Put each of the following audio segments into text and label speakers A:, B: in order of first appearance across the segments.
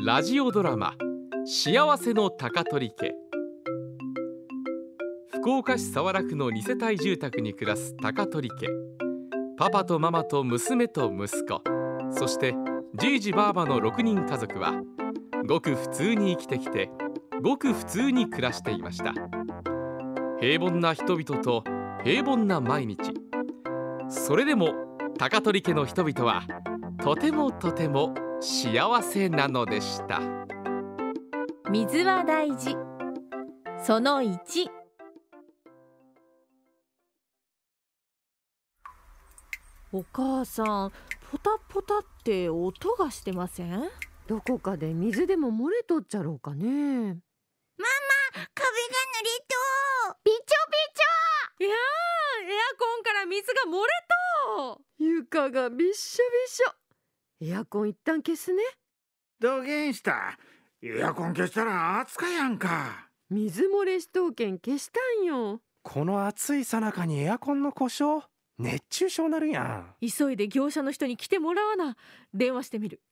A: ラジオドラマ幸せの高取家。福岡市早良区の2世帯住宅に暮らす高取家。パパとママと娘と息子、そしてじいじばあばの6人家族はごく普通に生きてきて、ごく普通に暮らしていました。平凡な人々と平凡な毎日。それでも高取家の人々はとてもとても幸せなのでした。
B: 水は大事。その1。お母さん、ポタポタって音がしてません？
C: どこかで水でも漏れとっちゃろうかね。ママ、
D: 壁が濡れと
C: びちょびちょ。
B: いやー、エアコンから水が漏れと。
C: 床がびっしょびしょ。エアコン一旦消すね。
E: どげんした。エアコン消したら暑かやんか。
C: 水漏れしとうけん消したんよ。
F: この暑いさなかにエアコンの故障、熱中症なるやん。
B: 急いで業者の人に来てもらわな。電話してみる。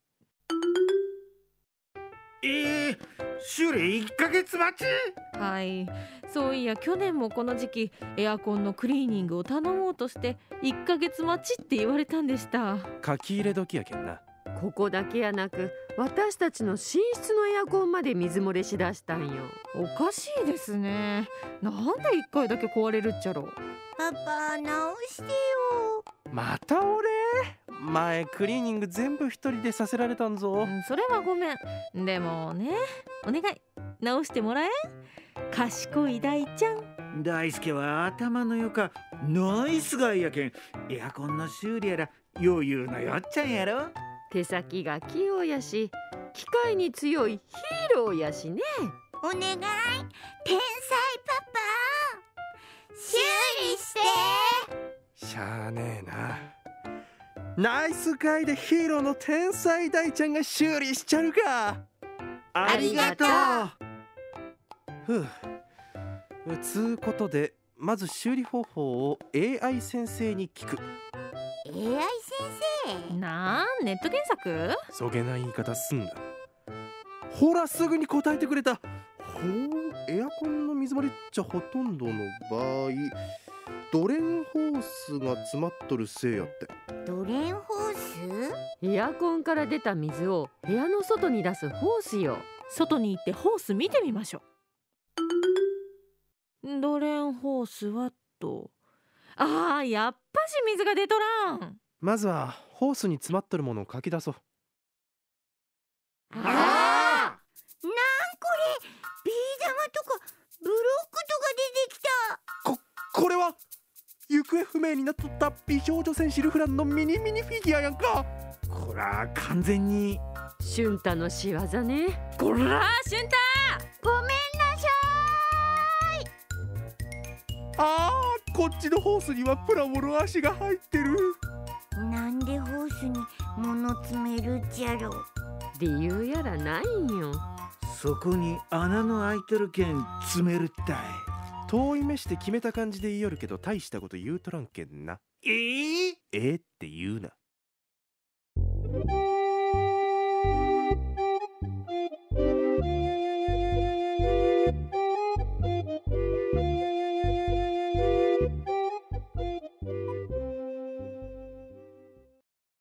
E: 修理1ヶ月待ち。
B: はい、そういや去年もこの時期エアコンのクリーニングを頼もうとして1ヶ月待ちって言われたんでした。
F: 書き入れ時やけんな。
C: ここだけやなく、私たちの寝室のエアコンまで水漏れしだしたんよ。
B: おかしいですね。なんで1回だけ壊れるっちゃろう。
D: パパ、直してよ。
F: また俺、前クリーニング全部一人でさせられたんぞ。
B: それはごめん。でもね、お願い直してもらえ。賢い大ちゃん。
E: 大輔は頭のよかナイスガイやけん、エアコンの修理やら余裕のよっちゃんやろ。
C: 手先が器用やし、機械に強いヒーローやしね。
D: お願い、天才パパ、修理して。
F: しゃあねえな。ナイスガイでヒーローの天才大ちゃんが修理しちゃるか。
E: ありがとう。
F: つうことで、まず修理方法を AI 先生に聞く。
D: AI 先生？
B: ネット検索？
F: そげな言い方すんだ。ほら、すぐに答えてくれた。ほう、エアコンの水漏れっちゃほとんどの場合、ドレンホースが詰まっとるせいやって。
D: ドレンホース？
C: エアコンから出た水を部屋の外に出すホースよ。
B: 外に行ってホース見てみましょう。ドレンホースはと。やっぱし水が出とらん。
F: まずはホースに詰まっとるものを書き出そう。
D: なんこれ、ビー玉とかブロックとか出てきた。
F: これは行方不明になっとった美少女戦士ルフランのミニフィギュアやんか。
E: こら完全に
C: シュンタの仕業ね。
B: こらシュンタ、
D: ごめんなさ
F: こっちのホースにはプラモの足が入ってる。
D: い。なんでホースに物詰めるっちゃろ。
C: 理由やらないんよ。
E: そこに穴の開いてるけん詰めるったい。
F: 遠い目して決めた感じで言いよるけど、大したこと言うとらんけんな。
E: って
F: って言うな。